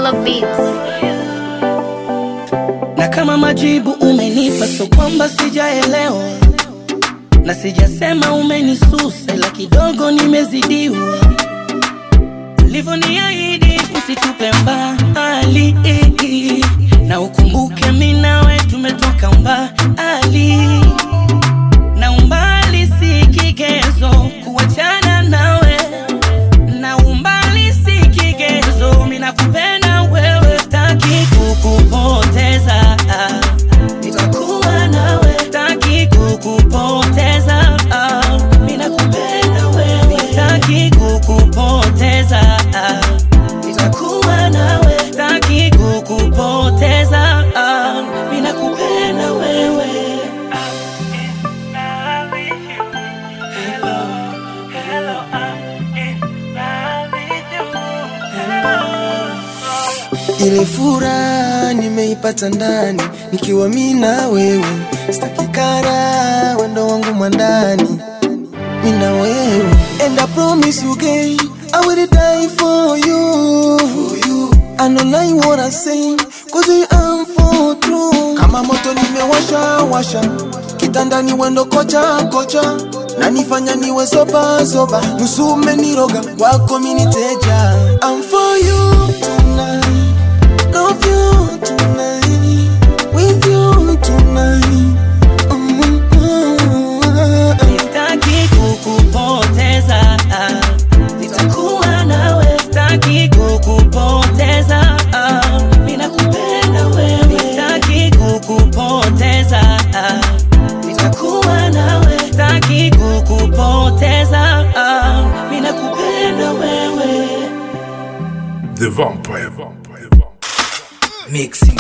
Killer Beats. Na kama majibu umenipa, so kwamba sijaelewa na sijasema umenisusa, ila kidogo nimezidiwa. Ulivyoniahidi usitupe mbali, na ukumbuke mimi nawe tumetoka mbali, na umbali si kigezo kuachana nawe, na umbali si kigezo, mimi nakupenda wewe, sitaki kukupoteza, nitakuwa nawe, sitaki kukupoteza, mimi nakupenda wewe, sitaki kukupoteza, nitakuwa nawe, sitaki kukupoteza, mimi nakupenda wewe. Ile furaha nimeipata ndani nikiwa mimi na wewe, sitaki kara wendo wangu mwandani mimi na wewe. And I promise you again, I will die for you. I don't lie what I say, cause I am for true. Kama moto nimewasha kitandani wendo kocha, na nifanya niwe zoba, nusu umeniroga kwako mimi niteja. I'm for you tonight, love you tonight, with you tonight. Sitaki kukupoteza, nitakuwa nawe, sitaki kukupoteza, mimi nakupenda wewe, sitaki kukupoteza, nitakuwa nawe, sitaki kukupoteza, mimi nakupenda wewe. The Vampire. Mixing.